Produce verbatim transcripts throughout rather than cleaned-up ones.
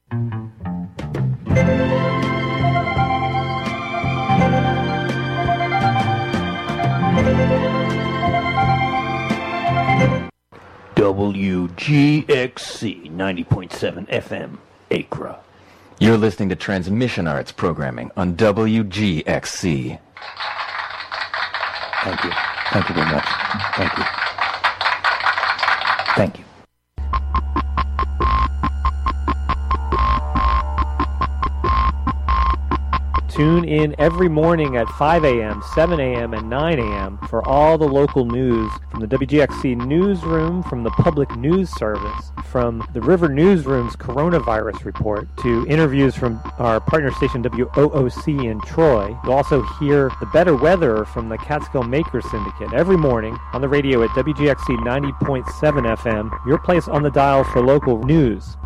W G X C ninety point seven F M, Acra. You're listening to Transmission Arts programming on W G X C. Thank you. Thank you very much. Thank you. Thank you. Tune in every morning at five a.m., seven a.m., and nine a.m. for all the local news from the W G X C newsroom, from the Public News Service, from the River Newsroom's coronavirus report, to interviews from our partner station W O O C in Troy. You'll also hear the better weather from the Catskill Maker Syndicate every morning on the radio at W G X C ninety point seven F M, your place on the dial for local news.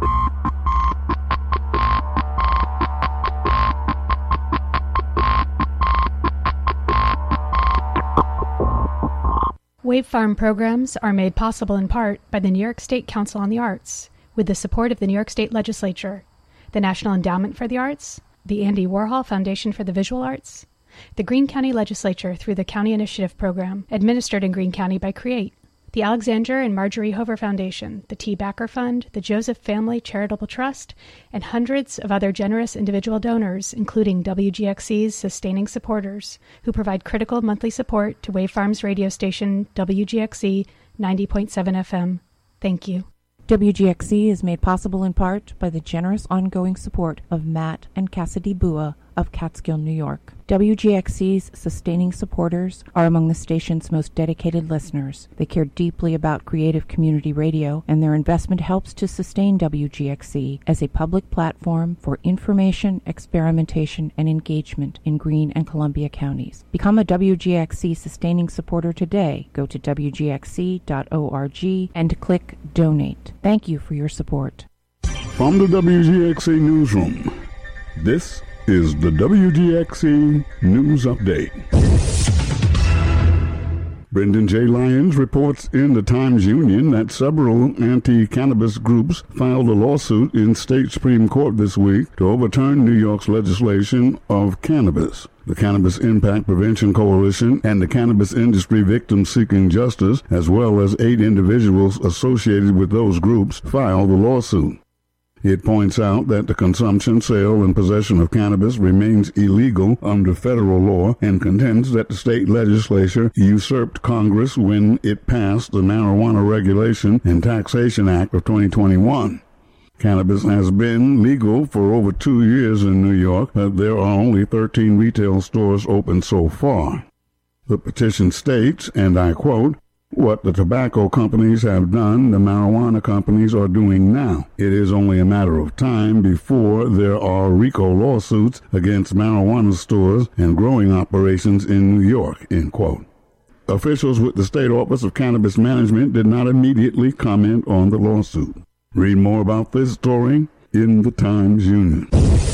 Wave Farm programs are made possible in part by the New York State Council on the Arts, with the support of the New York State Legislature, the National Endowment for the Arts, the Andy Warhol Foundation for the Visual Arts, the Greene County Legislature through the County Initiative Program, administered in Greene County by CREATE, the Alexander and Marjorie Hover Foundation, the T. Backer Fund, the Joseph Family Charitable Trust, and hundreds of other generous individual donors, including W G X C's sustaining supporters, who provide critical monthly support to Wave Farm's radio station W G X C ninety point seven F M. Thank you. W G X C is made possible in part by the generous ongoing support of Matt and Cassidy Bua of Catskill, New York. W G X C's sustaining supporters are among the station's most dedicated listeners. They care deeply about creative community radio, and their investment helps to sustain W G X C as a public platform for information, experimentation, and engagement in Greene and Columbia counties. Become a W G X C sustaining supporter today. Go to W G X C dot org and click Donate. Thank you for your support. From the W G X C Newsroom, this is the W G X C News Update. Brendan J. Lyons reports in the Times-Union that several anti-cannabis groups filed a lawsuit in state Supreme Court this week to overturn New York's legislation of cannabis. The Cannabis Impact Prevention Coalition and the Cannabis Industry Victims Seeking Justice, as well as eight individuals associated with those groups, filed the lawsuit. It points out that the consumption, sale, and possession of cannabis remains illegal under federal law and contends that the state legislature usurped Congress when it passed the Marijuana Regulation and Taxation Act of twenty twenty-one. Cannabis has been legal for over two years in New York, but there are only thirteen retail stores open so far. The petition states, and I quote, "What the tobacco companies have done, the marijuana companies are doing now. It is only a matter of time before there are RICO lawsuits against marijuana stores and growing operations in New York," end quote. Officials with the State Office of Cannabis Management did not immediately comment on the lawsuit. Read more about this story in the Times-Union.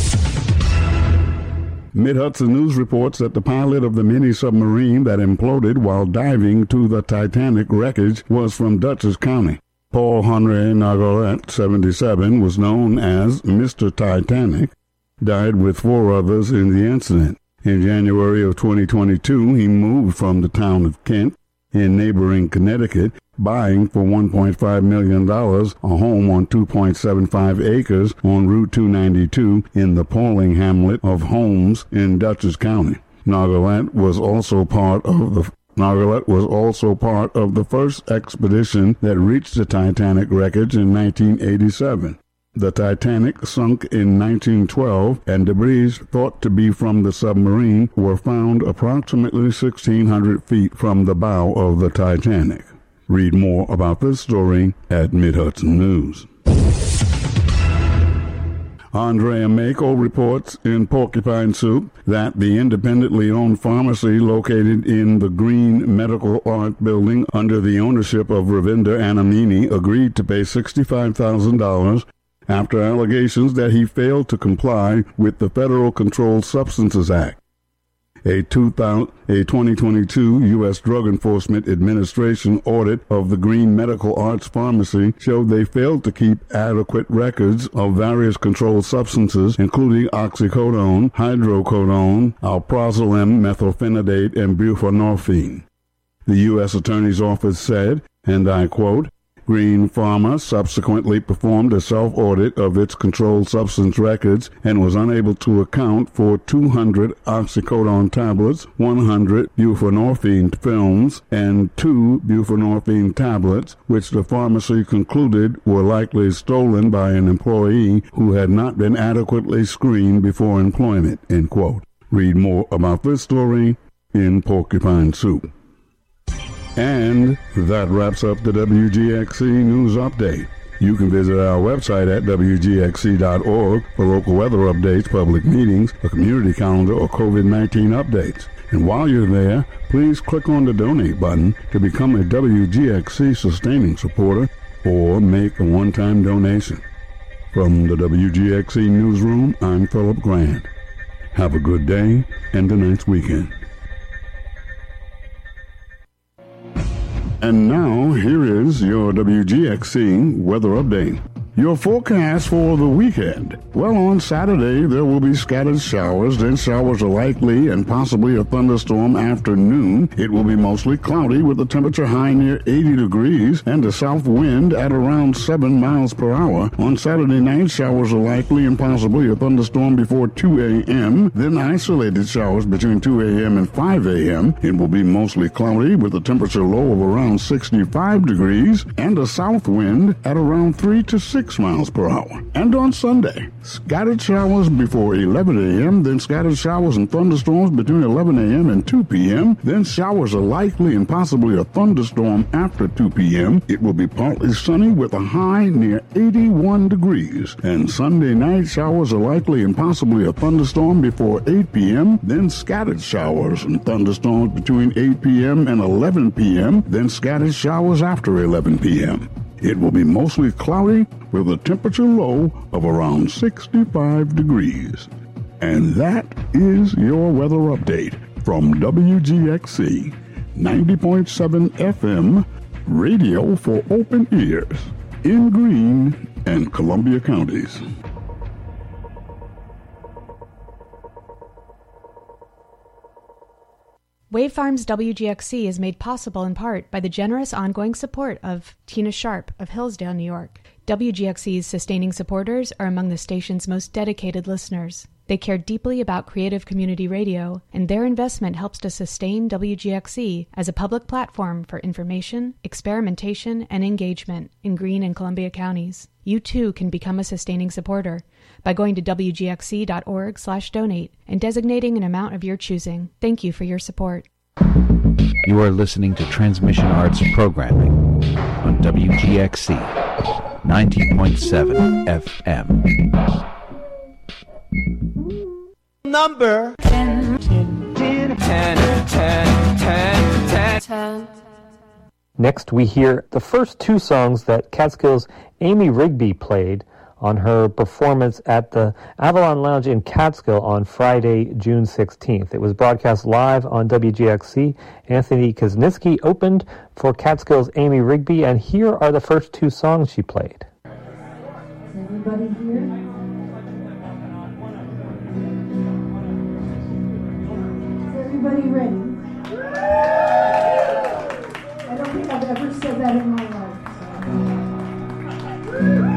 Mid-Hudson News reports that the pilot of the mini-submarine that imploded while diving to the Titanic wreckage was from Dutchess County. Paul Henri Nargolet, seventy-seven, was known as Mister Titanic, died with four others in the incident. In January of twenty twenty-two, he moved from the town of Kent in neighboring Connecticut, buying for one point five million dollars a home on two point seven five acres on Route two ninety-two in the Pauling hamlet of Holmes in Dutchess County. Nargolet was also part of the Nargolet was also part of the first expedition that reached the Titanic wreckage in nineteen eighty-seven. The Titanic sunk in nineteen twelve, and debris thought to be from the submarine were found approximately sixteen hundred feet from the bow of the Titanic. Read more about this story at Mid-Hudson News. Andrea Mako reports in Porcupine Soup that the independently owned pharmacy located in the Green Medical Art Building under the ownership of Ravinder Anamini agreed to pay sixty-five thousand dollars after allegations that he failed to comply with the Federal Controlled Substances Act. A, two thousand, a twenty twenty-two U S Drug Enforcement Administration audit of the Green Medical Arts Pharmacy showed they failed to keep adequate records of various controlled substances, including oxycodone, hydrocodone, alprazolam, methylphenidate, and buprenorphine. The U S Attorney's Office said, and I quote, Green Pharma subsequently performed a self-audit of its controlled substance records and was unable to account for two hundred oxycodone tablets, one hundred buprenorphine films, and two buprenorphine tablets, which the pharmacy concluded were likely stolen by an employee who had not been adequately screened before employment, end quote. Read more about this story in Porcupine Soup. And that wraps up the W G X C News Update. You can visit our website at W G X C dot org for local weather updates, public meetings, a community calendar, or COVID nineteen updates. And while you're there, please click on the donate button to become a W G X C sustaining supporter or make a one-time donation. From the W G X C Newsroom, I'm Philip Grant. Have a good day and a nice weekend. And now, here is your W G X C weather update. Your forecast for the weekend. Well, on Saturday, there will be scattered showers. Then showers are likely and possibly a thunderstorm after noon. It will be mostly cloudy with the temperature high near eighty degrees and a south wind at around seven miles per hour. On Saturday night, showers are likely and possibly a thunderstorm before two a.m. Then isolated showers between two a.m. and five a.m. It will be mostly cloudy with a temperature low of around sixty-five degrees and a south wind at around three to six miles per hour. And on Sunday, scattered showers before eleven a.m., then scattered showers and thunderstorms between eleven a.m. and two p.m., then showers are likely and possibly a thunderstorm after two p.m. It will be partly sunny with a high near eighty-one degrees. And Sunday night, showers are likely and possibly a thunderstorm before eight p.m., then scattered showers and thunderstorms between eight p.m. and eleven p.m., then scattered showers after eleven p.m. It will be mostly cloudy with a temperature low of around sixty-five degrees. And that is your weather update from W G X C ninety point seven F M, radio for open ears in Greene and Columbia counties. Wave Farms W G X C is made possible in part by the generous ongoing support of Tina Sharp of Hillsdale, New York. W G X C's sustaining supporters are among the station's most dedicated listeners. They care deeply about creative community radio, and their investment helps to sustain W G X C as a public platform for information, experimentation, and engagement in Greene and Columbia counties. You too can become a sustaining supporter by going to W G X C dot org slash donate and designating an amount of your choosing. Thank you for your support. You are listening to Transmission Arts Programming on W G X C ninety point seven F M. Number ten, ten, ten, ten, ten, ten, ten. Next, we hear the first two songs that Catskill's Amy Rigby played on her performance at the Avalon Lounge in Catskill on Friday, June sixteenth. It was broadcast live on W G X C. Anthony Kuzniski opened for Catskill's Amy Rigby, and here are the first two songs she played. Is everybody here? Is everybody ready? I don't think I've ever said that in my life. So.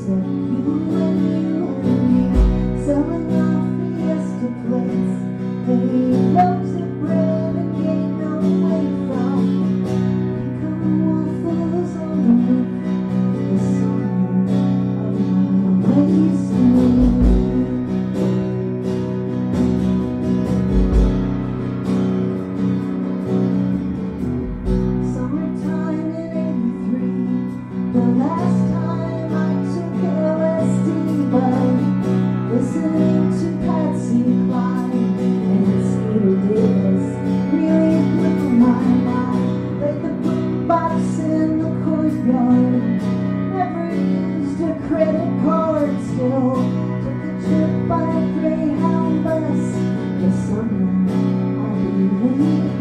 said, you and you and me, selling off Fiesta plates, made loaves of bread and gained no weight from become waffles on the roof. The summer of my wasted. Summertime in eighty-three, the last time I took L S D, but listening to Patsy Cline and Skeeter Davis really blew my mind. Played the boombox in the courtyard, never used a credit card, still took a trip by a Greyhound bus. The summer I'll be waiting.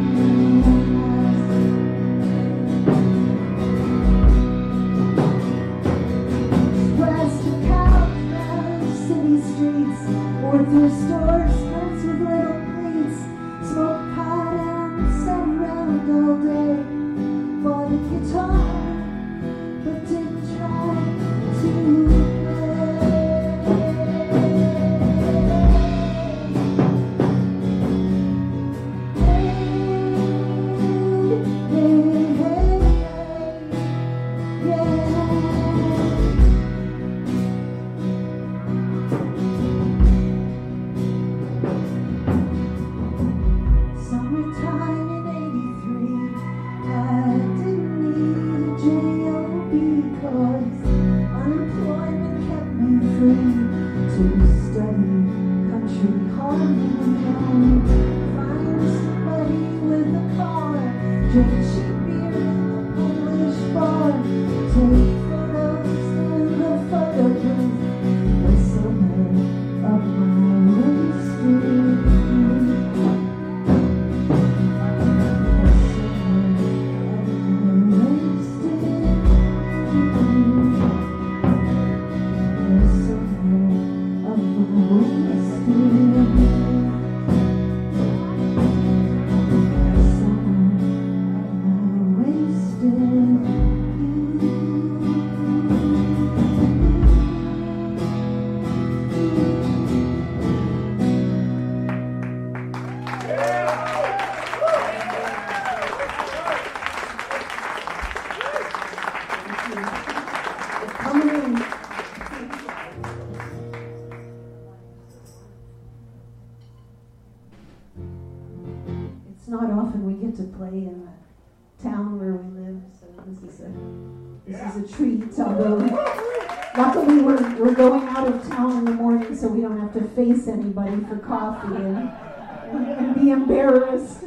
Plastic couch round city streets, or through stores skirts with little pleats, smoked pot and sat around all day. Bought a guitar, but didn't try to Summertime in eighty-three, I didn't need a job because unemployment kept me free to study country harmony. Find somebody with a car, drink cheap beer in the Polish bar, take photos in the photo booth. The summer of my wasted. It's not often we get to play in the town where we live, so this is a this is a treat. Although luckily we're we're going out of town in the morning, so we don't have to face anybody for coffee and, and, and be embarrassed.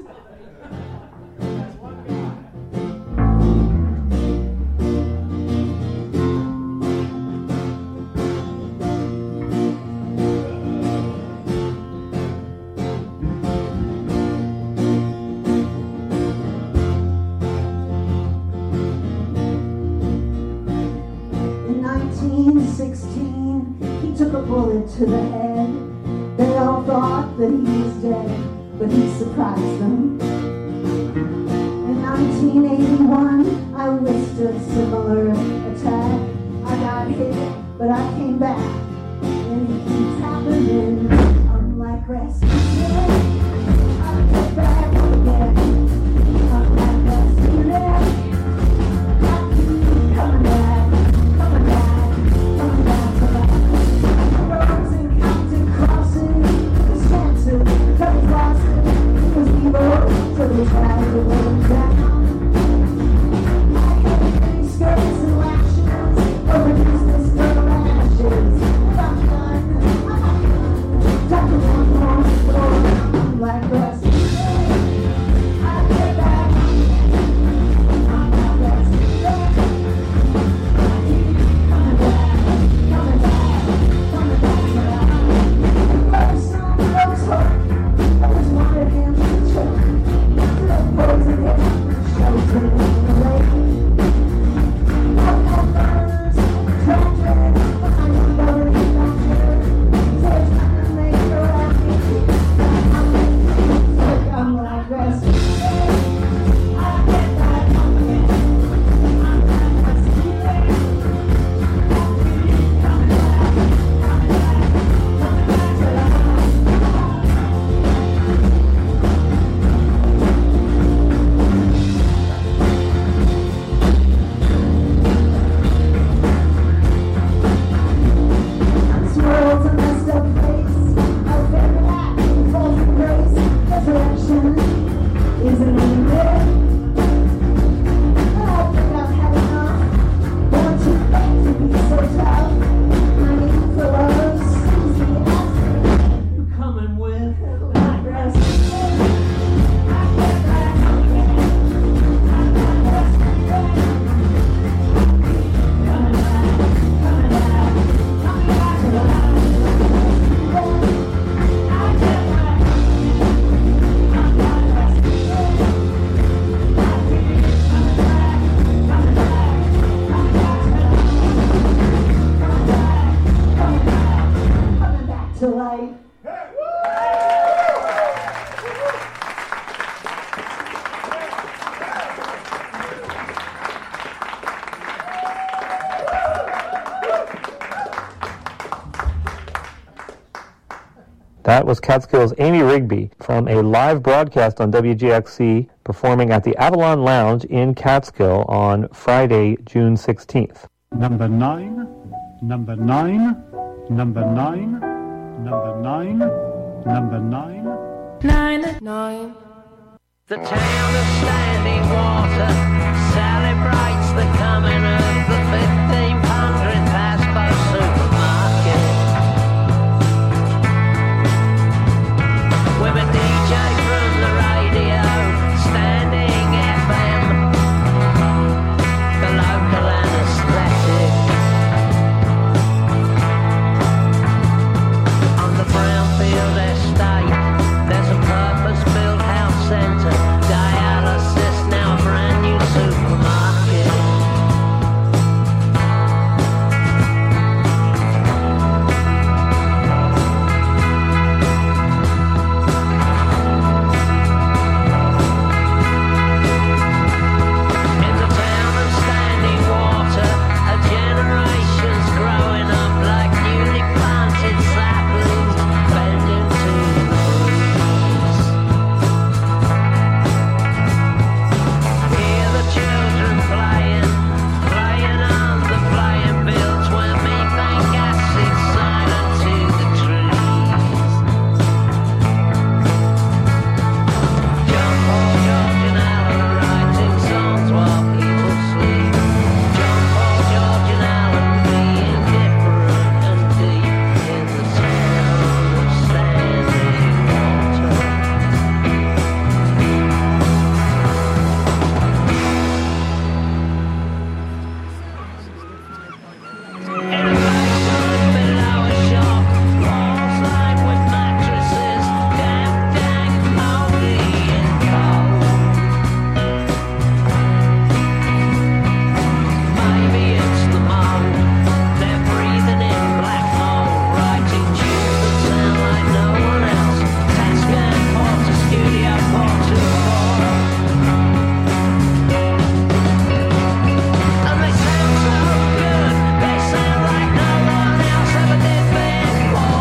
sixteen, he took a bullet to the head. They all thought that he was dead, but he surprised them. In nineteen eighty-one, I witnessed a similar attack. I got hit, but I came back, and it keeps happening. Unlike Rasputin, I get back again. Unlike Rasputin, I keep coming back. So they tried to let him down. I had pretty skirts and lashes over business girl ashes. If I'm done, I'm done. Talking one more floor. That was Catskills' Amy Rigby from a live broadcast on W G X C performing at the Avalon Lounge in Catskill on Friday, June sixteenth. Number nine, number nine, number nine, number nine, number nine. Nine, nine. The town of Standing Water celebrates the coming of the fifteen hundredth Hasbro supermarket. With a D J from the radio, Standing F M, the local anesthetic. On the Brownfield estate, there's a purpose-built health centre, dialysis, now a brand new supermarket. In the town of Standing Water, a generation's growing up like newly planted saplings, bending to the breeze. Hear the children playing, playing on the playing fields where methane gas is silent to the trees. John Paul, George and Alan are writing songs while people sleep. John Paul, George and Alan being different and deep in the town of Standing Water. In a basement below a shop, walls lined with mattresses, damp, dank, mouldy and cold. Maybe it's the mold, they're breathing in black mold, writing tunes that sound like no one else. Tascam, Porter, Studio, Porter, and they sound so good, they sound like no one else ever did before.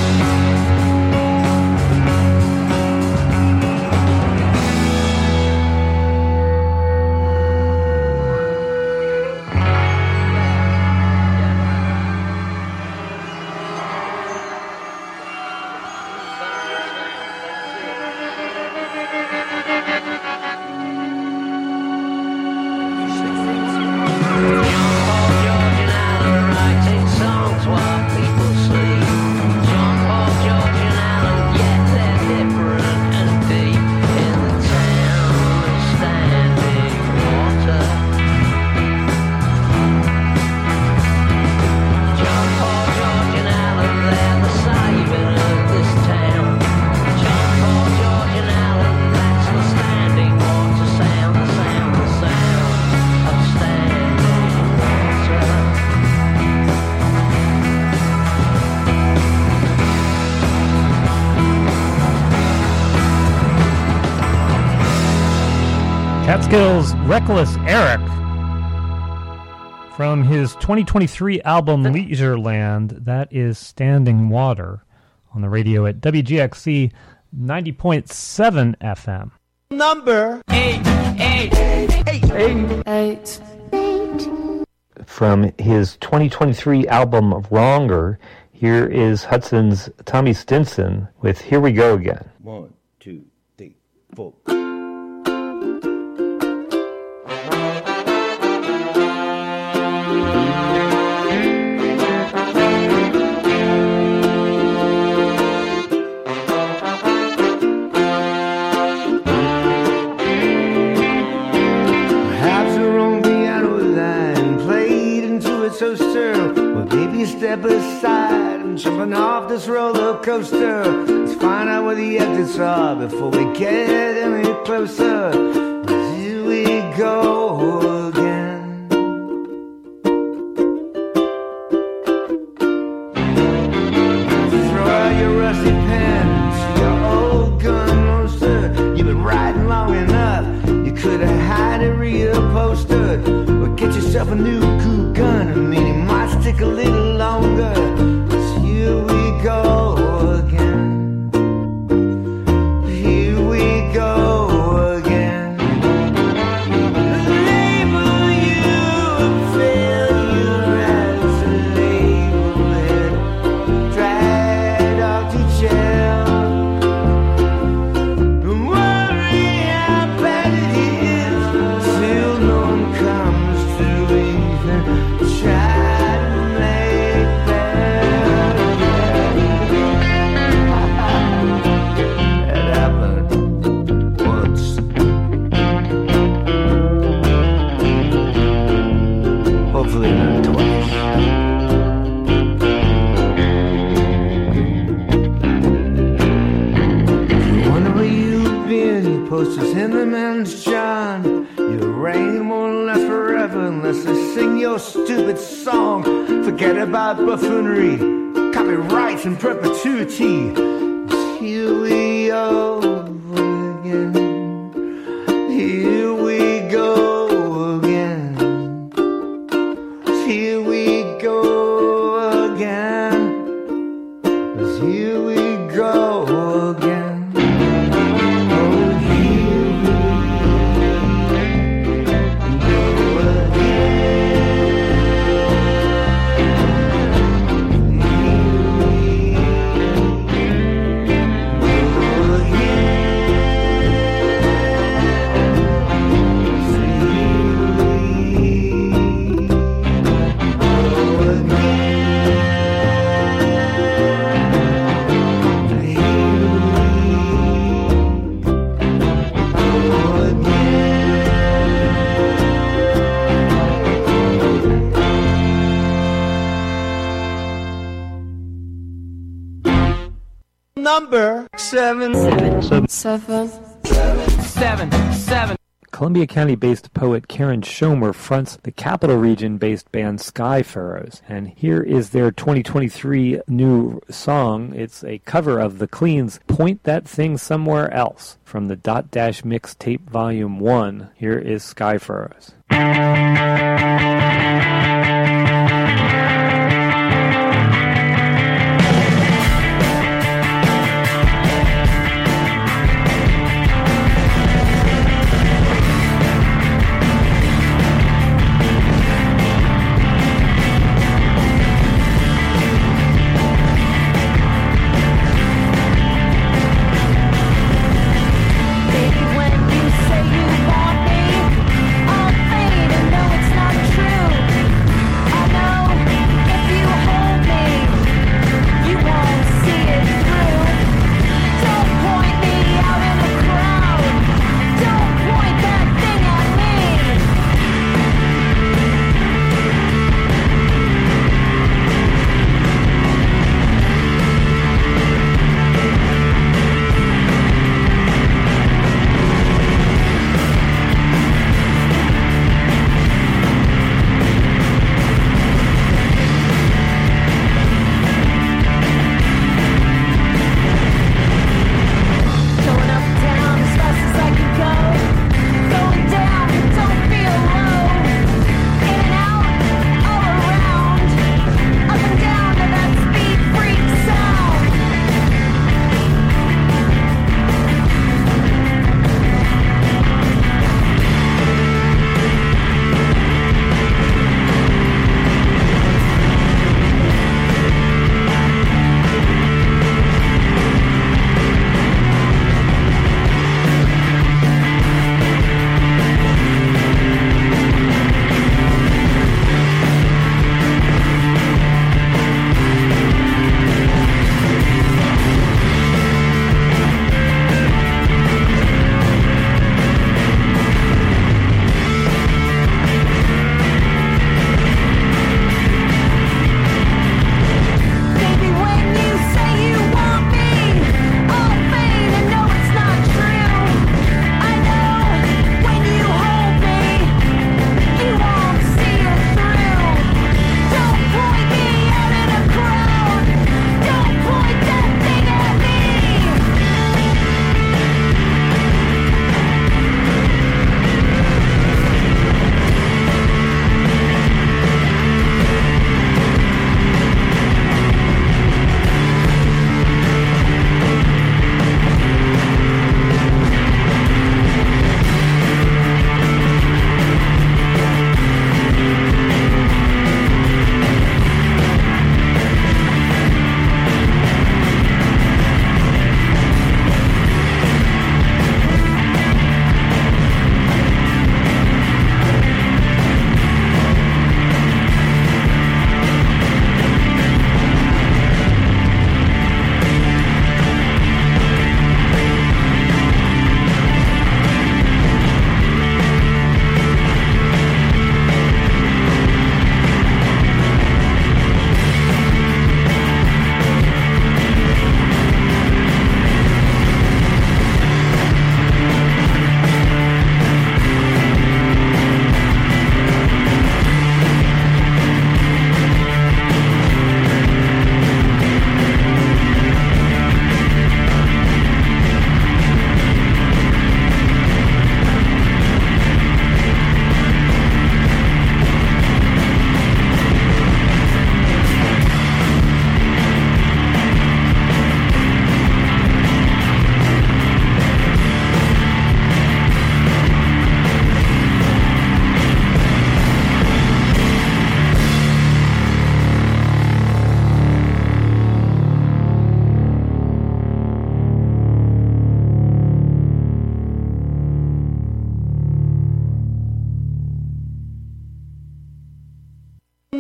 John Paul, George and Alan are writing songs while people sleep. John Paul, George and Alan, yet they're different and deep in the town of Standing Water. John Paul, George and Alan, they're the saviour of this town. John Paul, George and Alan, that's the Standing Water sound, the sound, the sound of Standing Water. Catskills' Reckless Eric from his twenty twenty-three album Leisureland. That is Standing Water on the radio at W G X C ninety point seven F M. Number eight, eight, eight, eight, eight. From his twenty twenty-three album Wronger, here is Hudson's Tommy Stinson with Here We Go Again. One, two, three, four. Perhaps her own piano line played into it so stir. Well, baby, step aside. I'm jumping off this roller coaster. Let's find out where the exits are before we get any closer. Here we go again. Throw out your rusty pen to your old gun monster. You've been riding long enough. You could have had a real poster. Or get yourself a new cool gun. I mean, it might stick a little longer. So here we go again. about buffoonery, copyrights in perpetuity. Here we go again. Here we go again. Here we go again. Here we go again. Oh, here we go number seven. Seven. Seven. Seven. Seven. Columbia County-based poet Karen Schomer fronts the Capital Region-based band Sky Pharaohs. And here is their twenty twenty-three new song. It's a cover of The Clean's Point That Thing Somewhere Else from the Dot Dash Mixtape Volume one. Here is Sky Pharaohs. When you say you want me, I'll fade and know it's not true.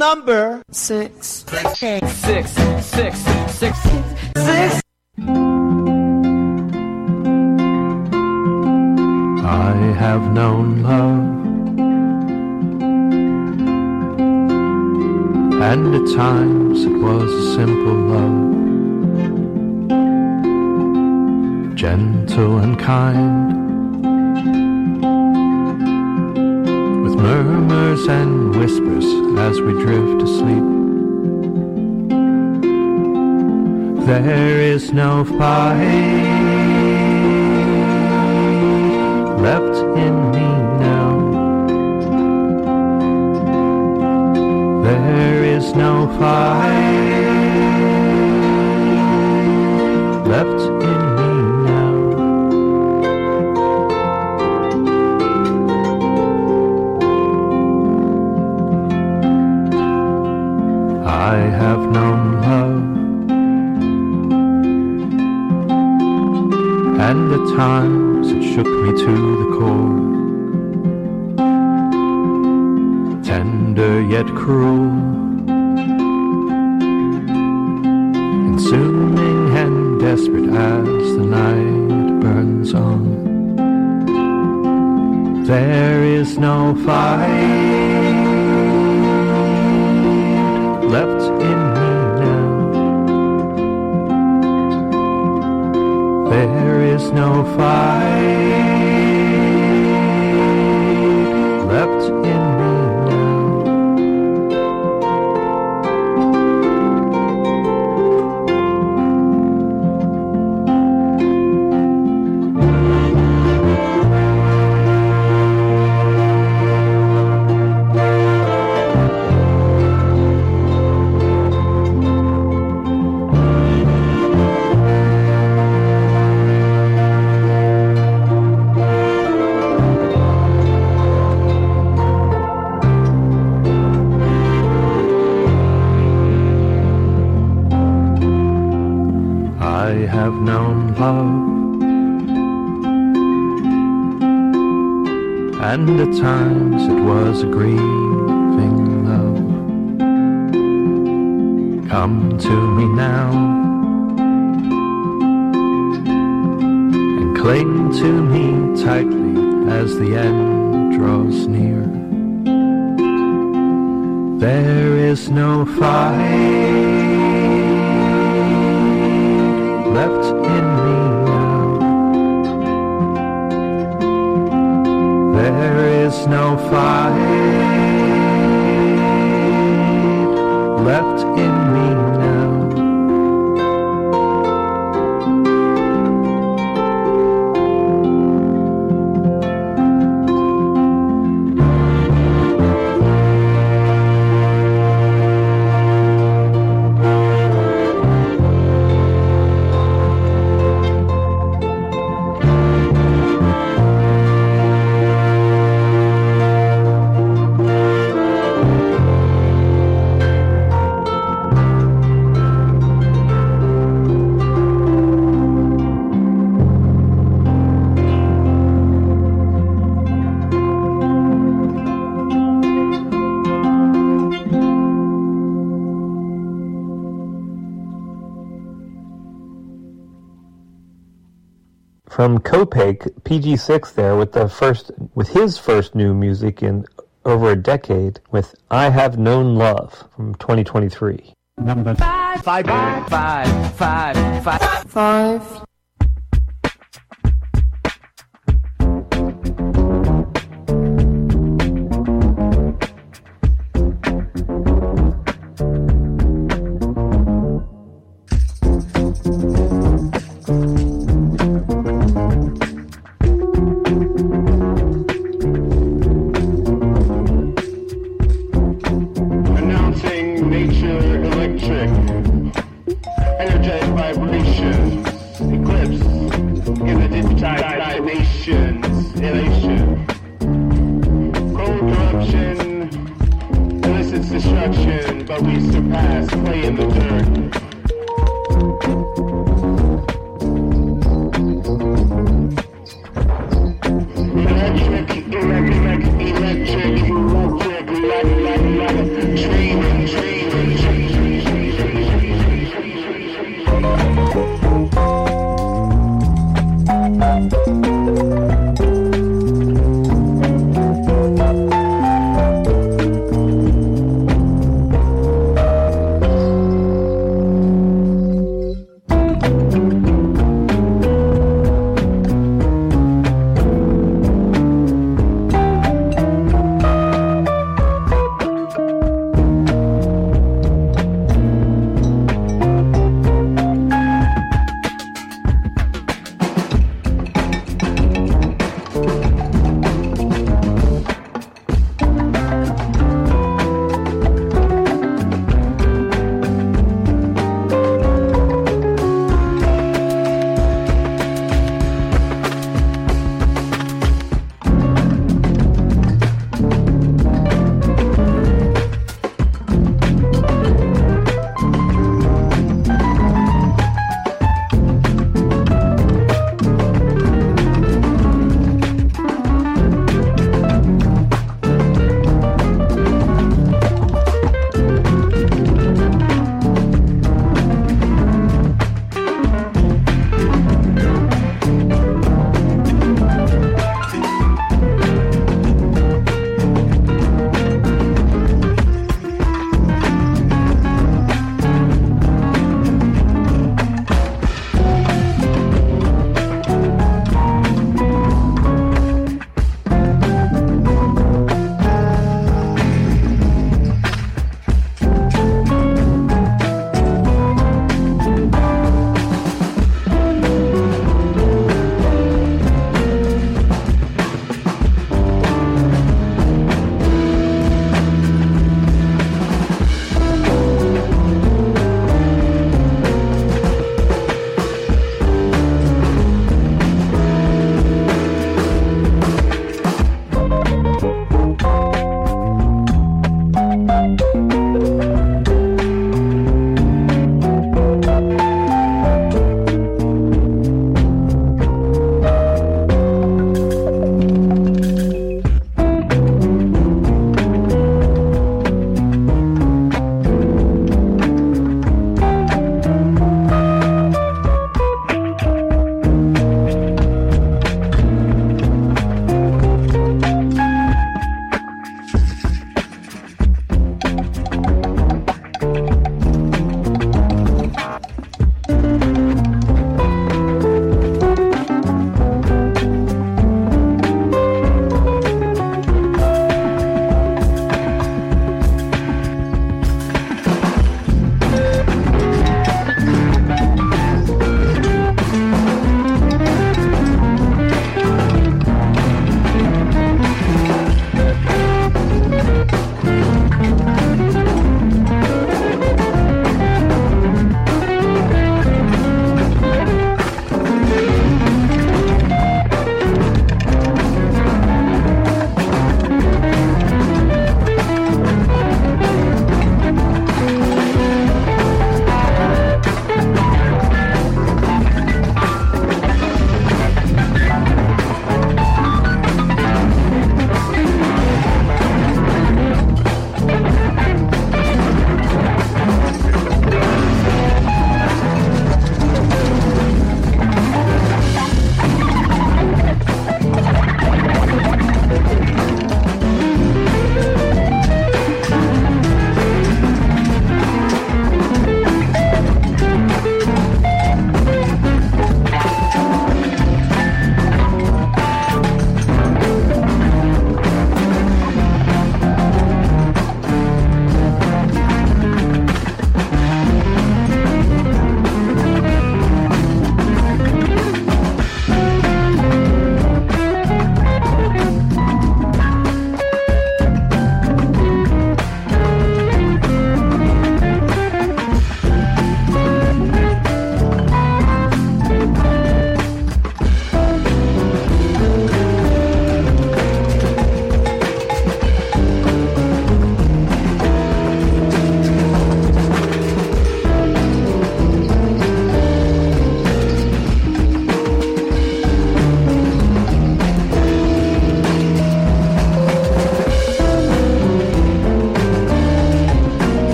number six. Six, six, six, six, six, six. I have known love, and at times it was a simple love, gentle and kind, with murmurs and whispers as we drift asleep. There is no fight left in me now. There is no fight left in me now. I have known love, and at times it shook me to the core, tender yet cruel, consuming and desperate as the night burns on. There is no fight left in me now. There is no fight left in me now. I have known love, and at times it was a grieving love. Come to me now and cling to me tightly as the end draws near. There is no fight left in me now. There is no fight left in me now. From Copac, P G six there with the first, with his first new music in over a decade with I Have Known Love from twenty twenty-three. Number Five, five, five, five, five, five, five. Nature electric, energized vibration,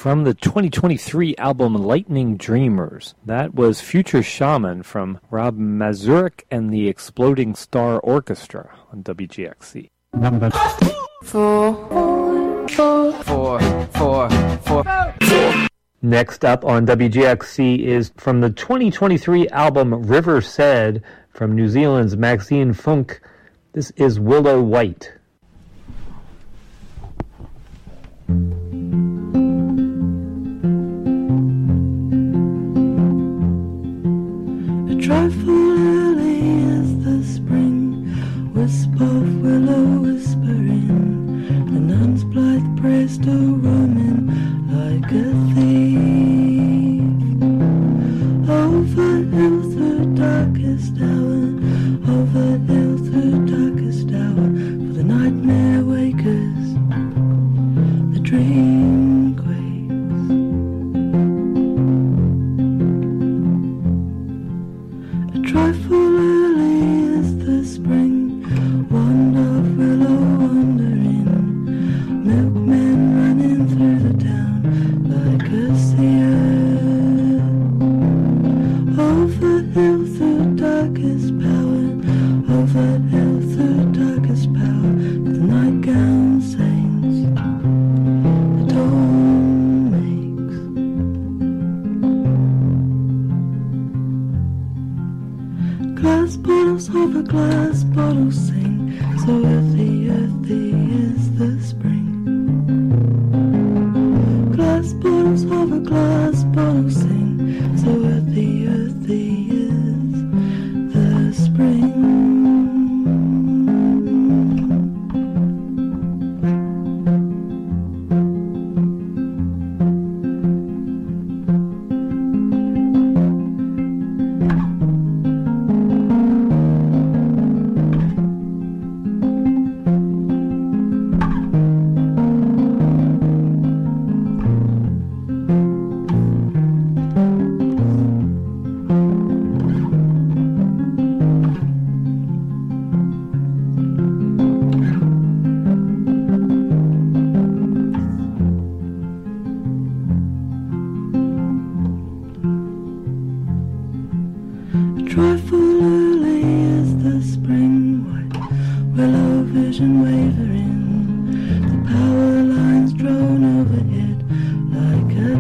from the twenty twenty-three album Lightning Dreamers. That was Future Shaman from Rob Mazurek and the Exploding Star Orchestra on W G X C. Number Four, four, four, four, four, four. Next up on W G X C is from the twenty twenty-three album River Said from New Zealand's Maxine Funk. This is Willow White. A trifle early as the spring, wisp of willow whispering, the nun's blithe prayer still roaming like a thief. Over hill through darkest hour, over hill through darkest hour, for the nightmare wakers, the dream quakes. A trifle early as the spring, wand of willow wandering, milkmen running through the town like a seer. Over hill through darkest power, over hill through darkest power, to the nightgown saints the dawn makes. Glass bottles over glass bottles sing, so earthy, earthy is the spring. Glass bottles over glass bottles sing, so earthy, earthy is the spring. Trifle early as the spring, white willow vision wavering, the power lines drawn overhead like a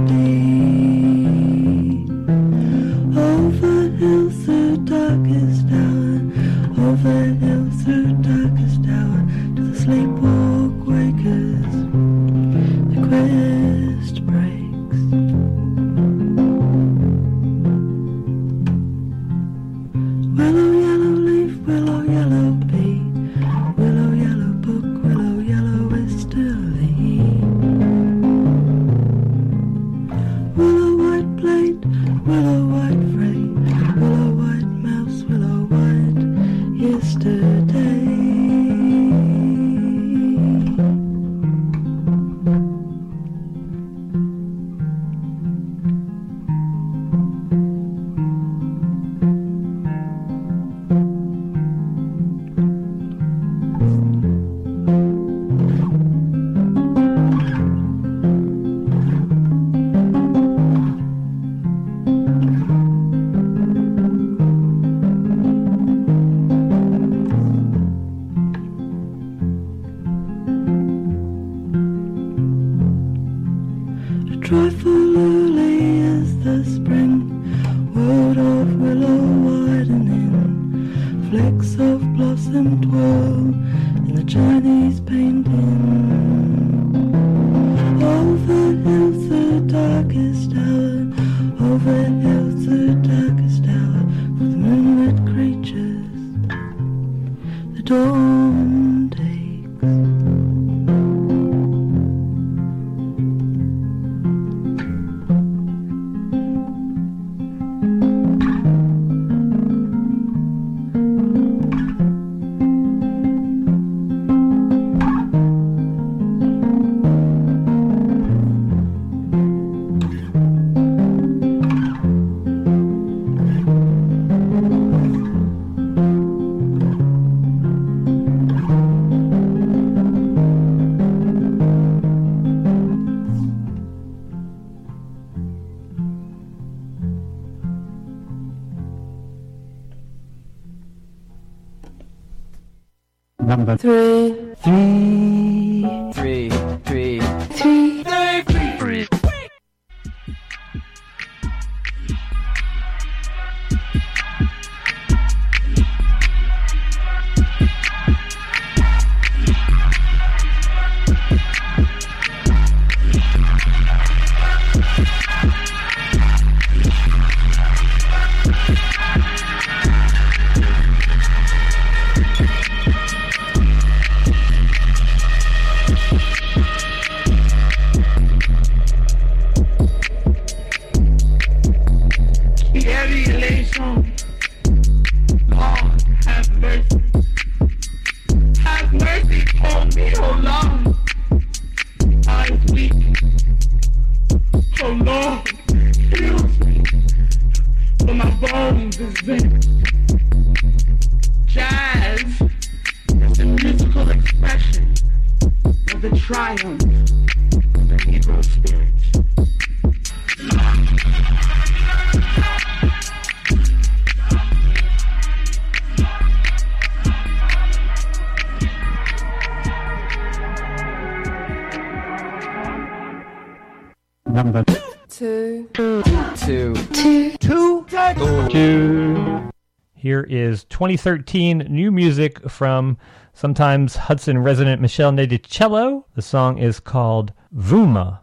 bee. Over hill through darkest hour, over hill through darkest hour, to the sleepwalk wakers, the quest breaks. Willow yellow leaf, willow yellow bee, willow yellow book, willow yellow westerly. Willow white plate, willow white freight, willow white mouse, willow white yesterday. Trifle early as the spring, word of willow widening, flecks of blossom twirl in the Chinese painting. Over hill through darkest hour, over hill through darkest hour, for the moonlit creatures the dawn takes. Number three. Three. Three. Three. Three. Three. Number two. Two. Two. Two. Two. Here is twenty thirteen new music from sometimes Hudson resident Michelle Nadicello. The song is called Vuma.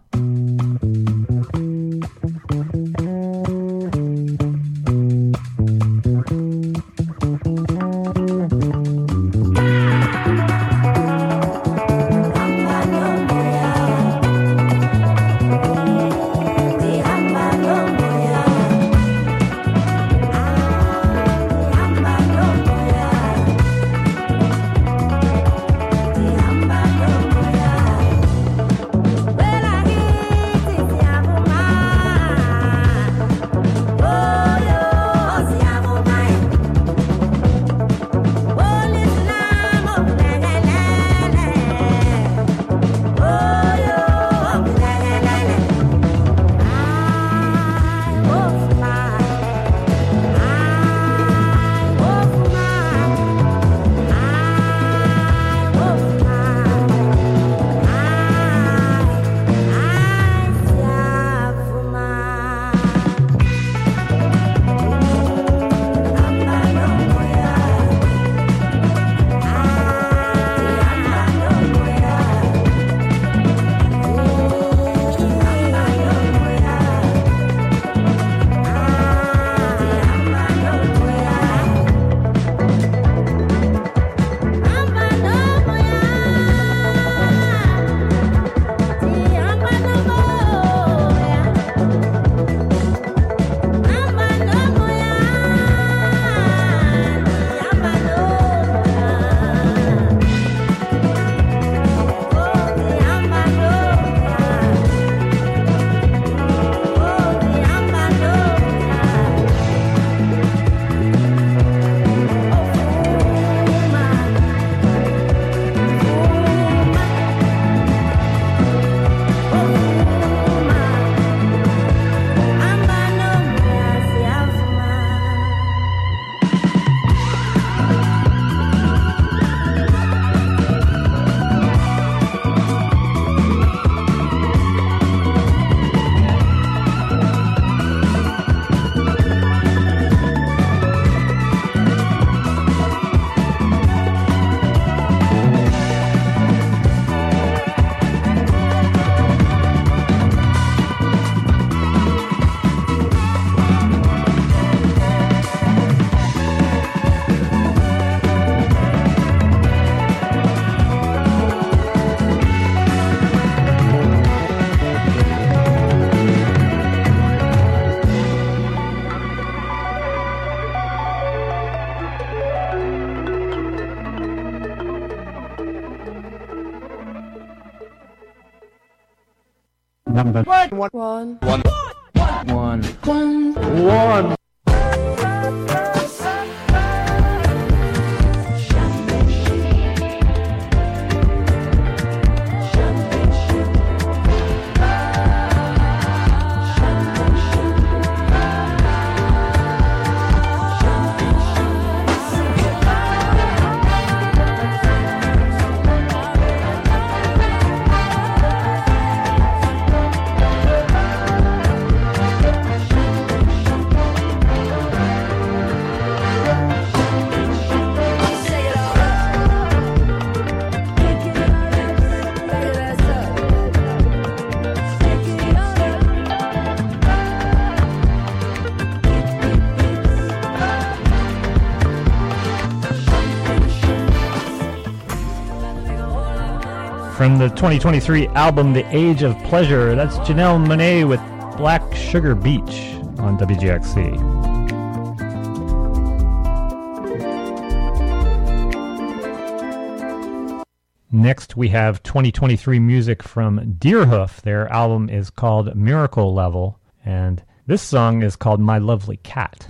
Number one. One. One. One. One. One. from the twenty twenty-three album The Age of Pleasure. That's Janelle Monáe with Black Sugar Beach on W G X C. Next, we have twenty twenty-three music from Deerhoof. Their album is called Miracle Level, and this song is called My Lovely Cat.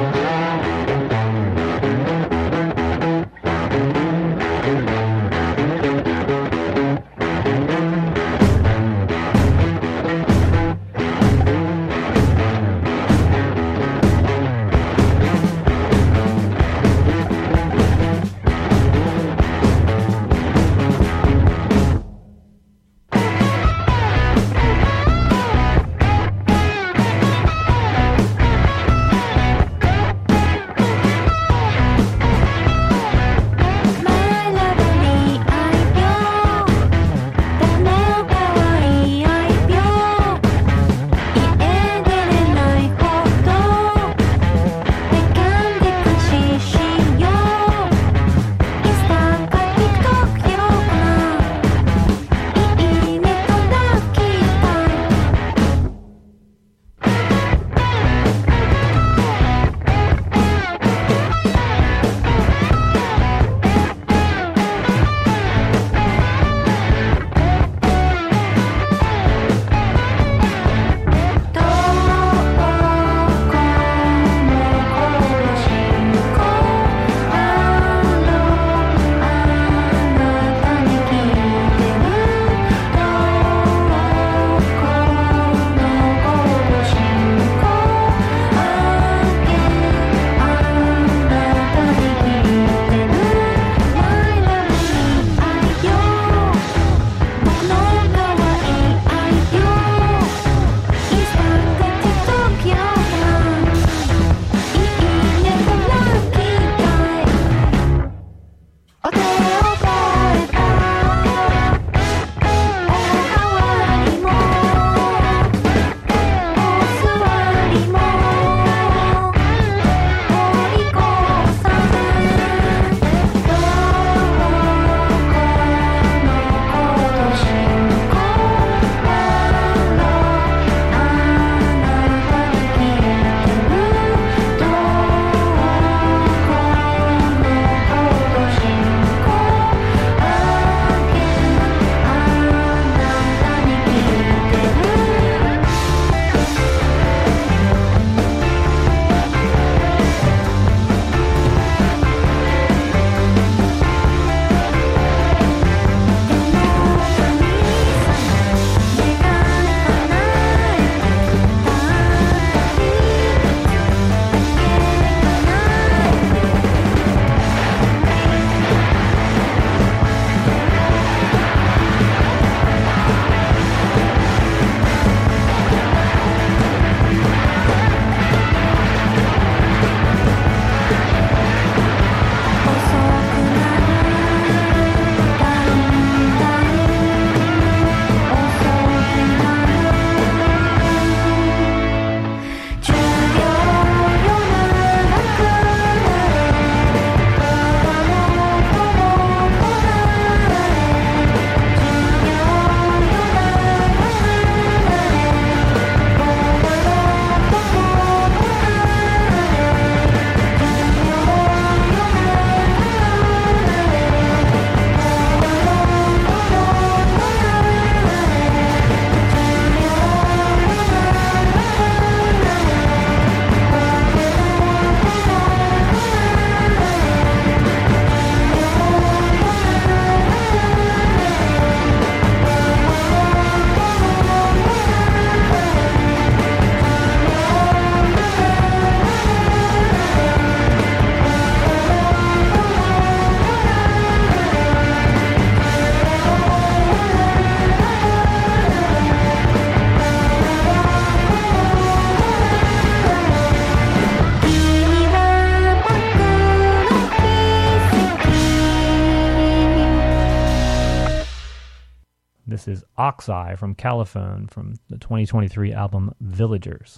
This is Oxeye from Caliphone from the twenty twenty-three album Villagers.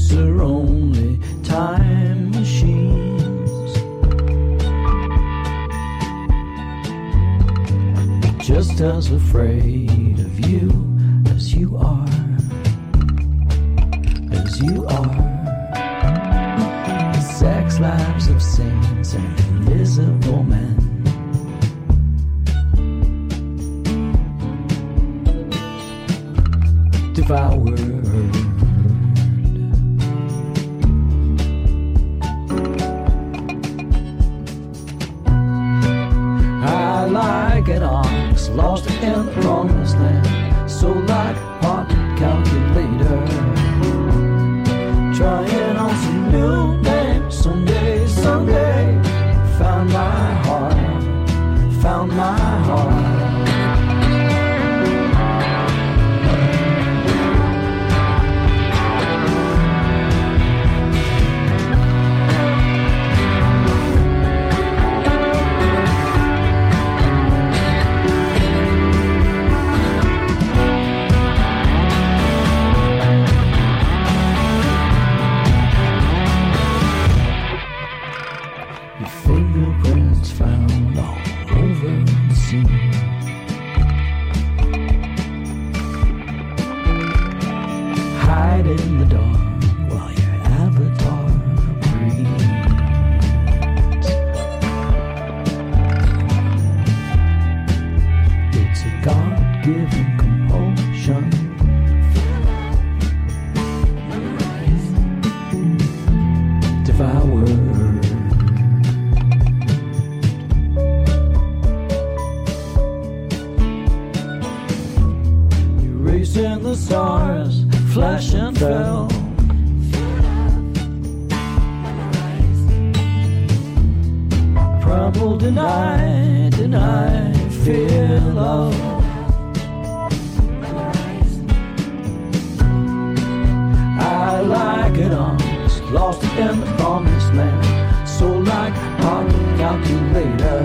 these are only time machines. Just as afraid of you as you are, as you are. The sex lives of saints and invisible men. Devoured. I like an ox lost in the promised land, so like a pocket calculator, trying on some new names. Someday, someday, found my heart, found my heart. In the stars, flash and fell. Trouble deny, deny, fear love. I like it on, lost in the promised land. So like a pocket calculator,